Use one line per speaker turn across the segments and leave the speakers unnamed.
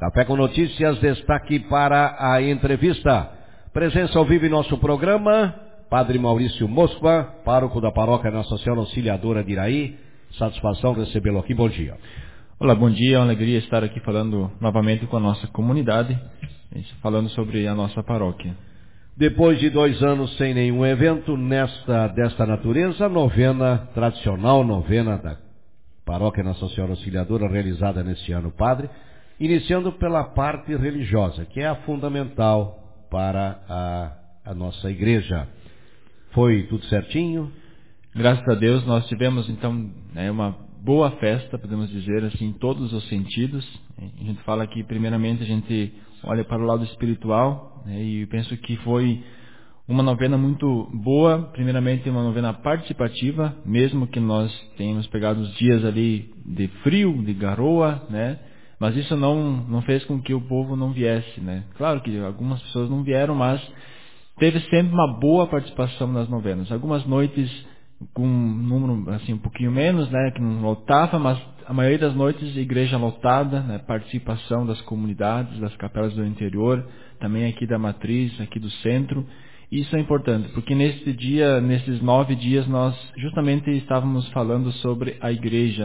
Café com Notícias, destaque para a entrevista. Presença ao vivo em nosso programa, Padre Maurício Moskva, pároco da paróquia Nossa Senhora Auxiliadora de Iraí. Satisfação recebê-lo aqui, bom dia.
Olá, bom dia, é uma alegria estar aqui falando novamente com a nossa comunidade, falando sobre a nossa paróquia.
Depois de 2 anos sem nenhum evento desta natureza, novena tradicional, novena da paróquia Nossa Senhora Auxiliadora, realizada neste ano, Padre, iniciando pela parte religiosa, que é a fundamental para a nossa igreja. Foi tudo certinho?
Graças a Deus nós tivemos então uma boa festa, podemos dizer assim, em todos os sentidos. A gente fala que primeiramente a gente olha para o lado espiritual, e eu penso que foi uma novena muito boa, primeiramente uma novena participativa, mesmo que nós tenhamos pegado os dias ali de frio, de garoa, mas isso não fez com que o povo não viesse, Claro que algumas pessoas não vieram, mas teve sempre uma boa participação nas novenas. Algumas noites com um número assim um pouquinho menos, que não lotava, mas a maioria das noites igreja lotada, participação das comunidades, das capelas do interior, também aqui da matriz, aqui do centro. Isso é importante, porque nesses 9 dias nós justamente estávamos falando sobre a igreja,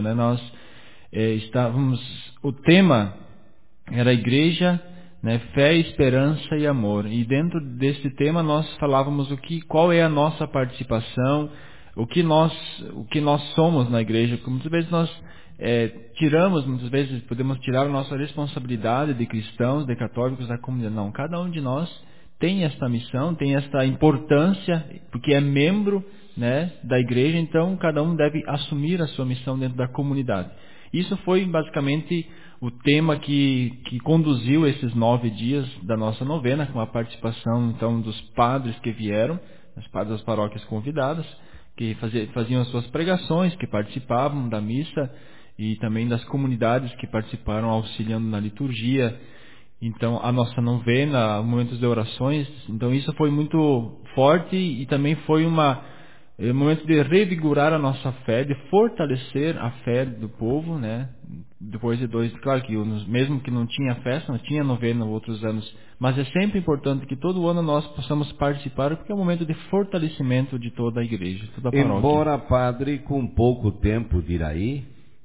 o tema era a igreja, fé, esperança e amor. E dentro desse tema nós falávamos qual é a nossa participação, o que nós somos na igreja. Porque muitas vezes nós muitas vezes podemos tirar a nossa responsabilidade de cristãos, de católicos da comunidade. Não, cada um de nós tem esta missão, tem esta importância, porque é membro, da igreja, então cada um deve assumir a sua missão dentro da comunidade. Isso foi basicamente o tema que conduziu esses 9 dias da nossa novena, com a participação então dos padres que vieram, os padres das paróquias convidadas, que faziam as suas pregações, que participavam da missa, e também das comunidades que participaram auxiliando na liturgia. Então a nossa novena, momentos de orações, então isso foi muito forte, e também foi um momento de revigorar a nossa fé, de fortalecer a fé do povo, Depois de claro que mesmo que não tinha festa, não tinha novena outros anos, mas é sempre importante que todo ano nós possamos participar, porque é um momento de fortalecimento de toda a igreja, toda a paróquia.
Embora, Padre, com pouco tempo de Iraí,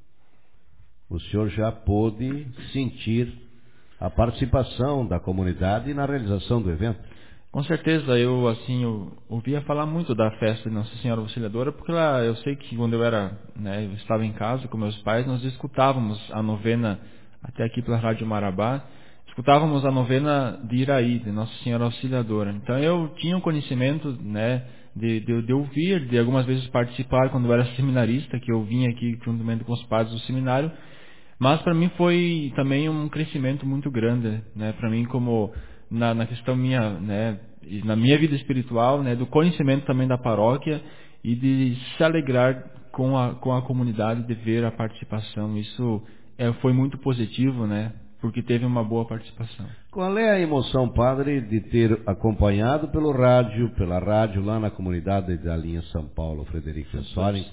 o senhor já pôde sentir a participação da comunidade na realização do evento.
Com certeza, eu ouvia falar muito da festa de Nossa Senhora Auxiliadora, porque lá eu sei que quando eu estava em casa com meus pais, nós escutávamos a novena, até aqui pela Rádio Marabá, escutávamos a novena de Iraí, de Nossa Senhora Auxiliadora. Então eu tinha um conhecimento, de ouvir, de algumas vezes participar quando eu era seminarista, que eu vinha aqui juntamente com os padres do seminário. Mas para mim foi também um crescimento muito grande, para mim como na questão minha, na minha vida espiritual, do conhecimento também da paróquia, e de se alegrar com a comunidade, de ver a participação. Isso foi muito positivo, porque teve uma boa participação.
Qual é a emoção, Padre, de ter acompanhado pela rádio lá na comunidade da linha São Paulo, Frederico Soren?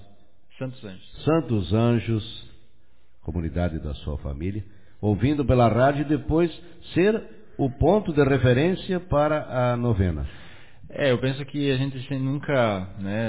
Santos Anjos, comunidade da sua família, ouvindo pela rádio, e depois ser o ponto de referência para a novena.
Eu penso que a gente nunca,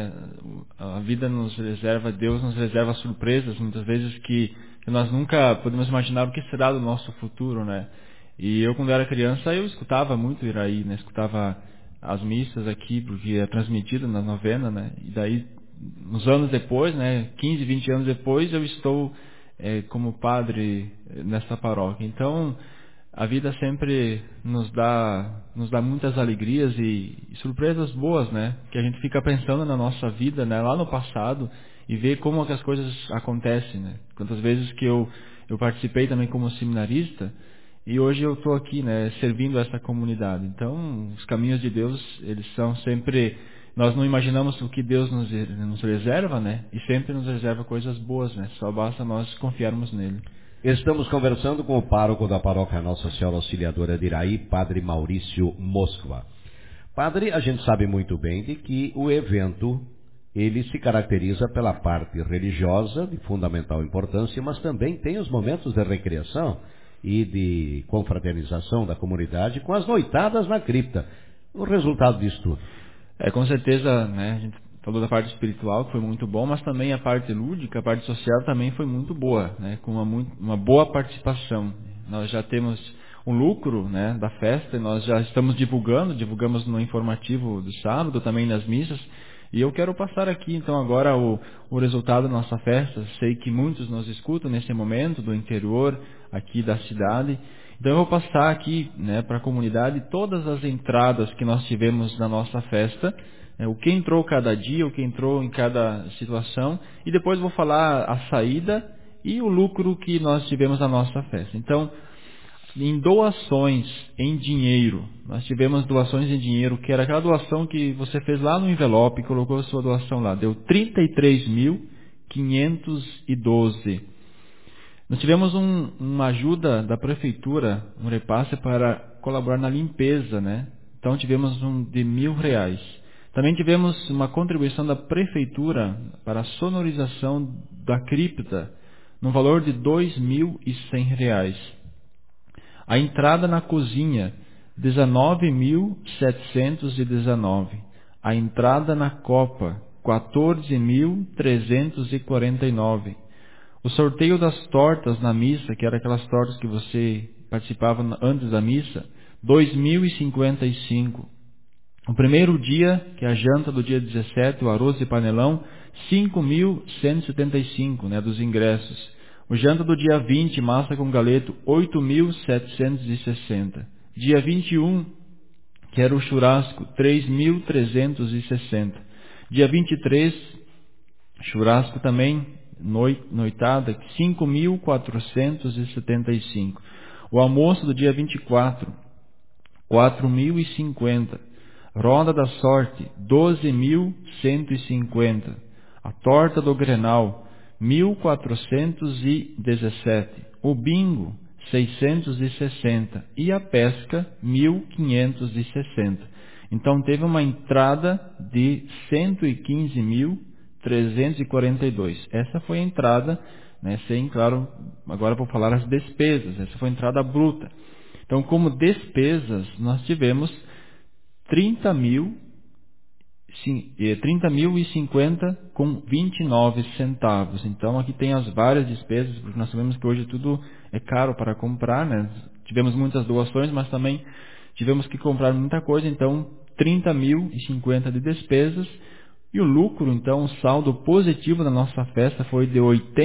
a vida nos reserva, Deus nos reserva surpresas, muitas vezes que nós nunca podemos imaginar o que será do nosso futuro, E eu, quando era criança, eu escutava muito Iraí, escutava as missas aqui, porque é transmitida na novena, E daí, uns anos depois, 15, 20 anos depois, eu estou como padre nessa paróquia. Então a vida sempre nos dá muitas alegrias e surpresas boas, que a gente fica pensando na nossa vida, lá no passado, e vê como que as coisas acontecem, Quantas vezes que eu participei também como seminarista, e hoje eu estou aqui, servindo essa comunidade. Então os caminhos de Deus, eles são sempre, nós não imaginamos o que Deus nos reserva, e sempre nos reserva coisas boas, Só basta nós confiarmos nele.
Estamos conversando com o pároco da paróquia Nossa Senhora Auxiliadora de Iraí, Padre Maurício Moskva. Padre, a gente sabe muito bem de que o evento, ele se caracteriza pela parte religiosa, de fundamental importância, mas também tem os momentos de recreação. e de confraternização da comunidade com as noitadas na cripta. O resultado disso tudo?
Com certeza, né, a gente falou da parte espiritual, que foi muito bom, mas também a parte lúdica, a parte social também foi muito boa, né, com uma boa participação. Nós já temos um lucro, né, da festa, e nós já estamos divulgamos no informativo do sábado, também nas missas, e eu quero passar aqui então agora o resultado da nossa festa. Sei que muitos nos escutam nesse momento, do interior, aqui da cidade. Então eu vou passar aqui, né, para a comunidade todas as entradas que nós tivemos na nossa festa, o que entrou cada dia, o que entrou em cada situação, e depois vou falar a saída e o lucro que nós tivemos na nossa festa. Então, em doações em dinheiro, nós tivemos doações em dinheiro, que era aquela doação que você fez lá no envelope, colocou a sua doação lá, deu 33.512. Nós tivemos uma ajuda da prefeitura, um repasse para colaborar na limpeza, né? Então tivemos de R$1.000. Também tivemos uma contribuição da prefeitura para a sonorização da cripta, no valor de R$2.100. A entrada na cozinha, 19.719. A entrada na copa, 14.349. O sorteio das tortas na missa, que eram aquelas tortas que você participava antes da missa, 2.055. O primeiro dia, que é a janta do dia 17, o arroz de panelão, 5.175, né, dos ingressos. O janta do dia 20, massa com galeto, 8.760. Dia 21, que era o churrasco, 3.360. Dia 23, churrasco também, noitada, 5.475. O almoço do dia 24, 4.050. Roda da sorte, 12.150. A torta do Grenal, 1.417. O bingo, 660. E a pesca, 1.560. Então teve uma entrada de 115.342. Essa foi a entrada, né, sem, claro, agora vou falar as despesas. Essa foi a entrada bruta. Então, como despesas, nós tivemos 30.050 com 29 centavos. Então aqui tem as várias despesas, porque nós sabemos que hoje tudo é caro para comprar, né? Tivemos muitas doações, mas também tivemos que comprar muita coisa, então 30.050 de despesas. E o lucro, então, o saldo positivo da nossa festa foi de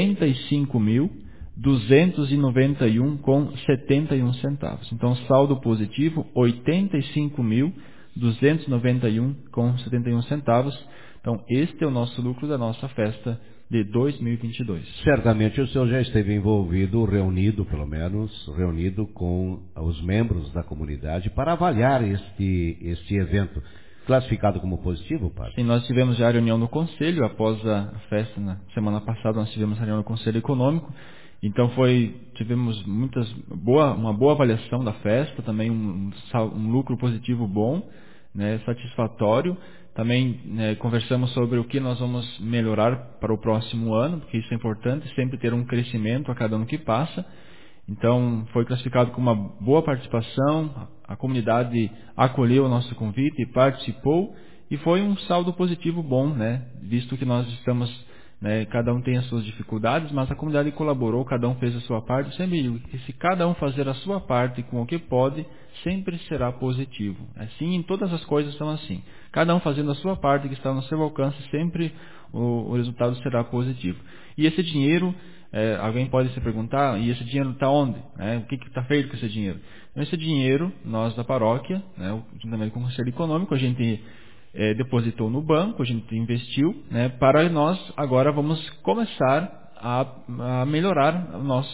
85.291 com 71 centavos. Então, saldo positivo, 85.291 com 71 centavos. Então, este é o nosso lucro da nossa festa de 2022.
Certamente o senhor já esteve reunido com os membros da comunidade para avaliar este evento. Classificado como positivo, padre?
Sim, nós tivemos já a reunião no Conselho, após a festa, na semana passada nós tivemos a reunião no Conselho Econômico, então tivemos uma boa avaliação da festa, também um lucro positivo bom, né, satisfatório. Também, né, conversamos sobre o que nós vamos melhorar para o próximo ano, porque isso é importante, sempre ter um crescimento a cada ano que passa. Então, foi classificado com uma boa participação, a comunidade acolheu o nosso convite e participou, e foi um saldo positivo bom, né? Visto que nós estamos, né, cada um tem as suas dificuldades, mas a comunidade colaborou, cada um fez a sua parte. Sempre digo que se cada um fazer a sua parte com o que pode, sempre será positivo. Assim, em todas as coisas são assim. Cada um fazendo a sua parte que está no seu alcance, sempre o resultado será positivo. E esse dinheiro, alguém pode se perguntar, e esse dinheiro está onde? O que está feito com esse dinheiro? Então, esse dinheiro, nós da paróquia, né, juntamente com o Conselho Econômico, a gente depositou no banco, a gente investiu, né, para nós agora vamos começar a melhorar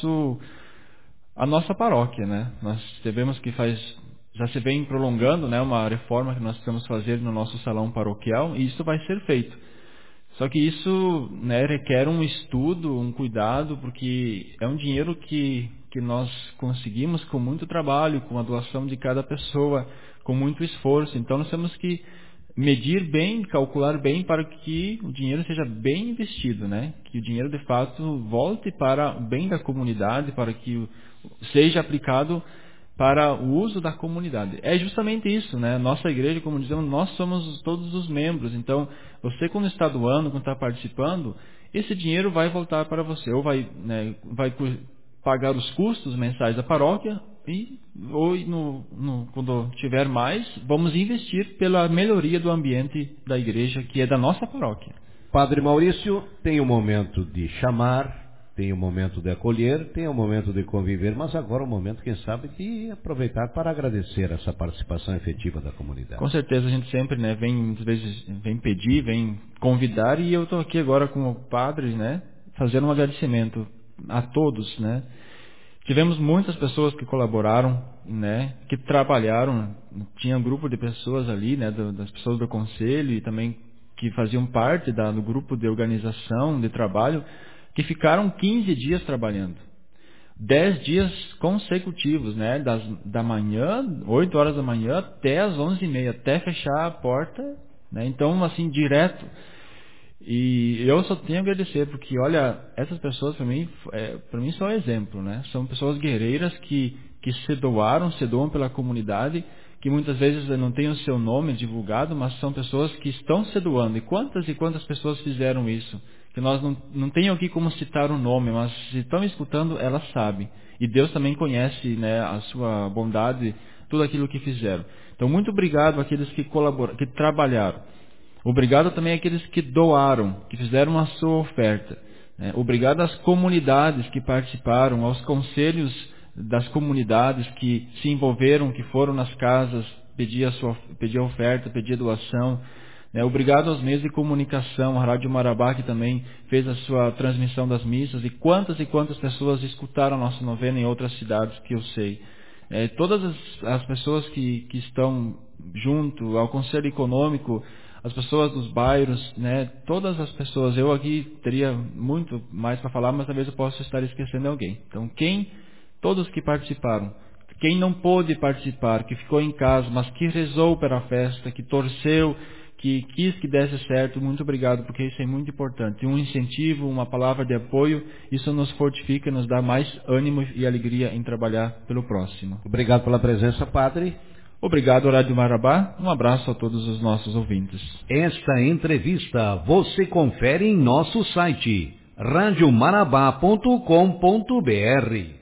a nossa paróquia. Né? Nós sabemos que já se vem prolongando, né, uma reforma que nós precisamos fazer no nosso salão paroquial, e isso vai ser feito. Só que isso, né, requer um estudo, um cuidado, porque é um dinheiro que nós conseguimos com muito trabalho, com a doação de cada pessoa, com muito esforço. Então nós temos que medir bem, calcular bem para que o dinheiro seja bem investido, né? Que o dinheiro de fato volte para o bem da comunidade, para que seja aplicado para o uso da comunidade. É justamente isso, né? Nossa igreja, como dizemos, nós somos todos os membros. Então, você quando está doando, quando está participando, esse dinheiro vai voltar para você. Ou vai pagar os custos mensais da paróquia, ou quando tiver mais, vamos investir pela melhoria do ambiente da igreja, que é da nossa paróquia.
Padre Maurício, tem o momento de chamar, tem o momento de acolher, tem o momento de conviver, mas agora é o momento, quem sabe, de aproveitar para agradecer essa participação efetiva da comunidade.
Com certeza, a gente sempre, né, muitas vezes vem pedir, vem convidar, e eu estou aqui agora com o padre, né, fazendo um agradecimento a todos, né. Tivemos muitas pessoas que colaboraram, né, que trabalharam, tinha um grupo de pessoas ali, né, das pessoas do conselho e também que faziam parte do grupo de organização, de trabalho, que ficaram 15 dias trabalhando. 10 dias consecutivos, né, da manhã, 8 horas da manhã até as 11h30, até fechar a porta, né, então assim, direto. E eu só tenho a agradecer, porque olha, essas pessoas para mim são um exemplo, né, são pessoas guerreiras que se doam pela comunidade, que muitas vezes não tem o seu nome divulgado, mas são pessoas que estão se doando. E quantas pessoas fizeram isso? Que nós não tenho aqui como citar o nome, mas se estão escutando, elas sabem. E Deus também conhece, né, a sua bondade, tudo aquilo que fizeram. Então, muito obrigado àqueles que colaboraram, que trabalharam. Obrigado também àqueles que doaram, que fizeram a sua oferta. Obrigado às comunidades que participaram, aos conselhos das comunidades que se envolveram, que foram nas casas, pedir a oferta, pedir a doação. Obrigado aos meios de comunicação, a Rádio Marabá, que também fez a sua transmissão das missas, e quantas pessoas escutaram a nossa novena em outras cidades que eu sei. Todas as pessoas que estão junto ao Conselho Econômico, as pessoas dos bairros, né, todas as pessoas, eu aqui teria muito mais para falar, mas talvez eu possa estar esquecendo alguém. Então, todos que participaram, quem não pôde participar, que ficou em casa, mas que rezou pela festa, que torceu, que quis que desse certo, muito obrigado, porque isso é muito importante. Um incentivo, uma palavra de apoio, isso nos fortifica, nos dá mais ânimo e alegria em trabalhar pelo próximo.
Obrigado pela presença, padre.
Obrigado, Rádio Marabá. Um abraço a todos os nossos ouvintes.
Esta entrevista você confere em nosso site radiomarabá.com.br.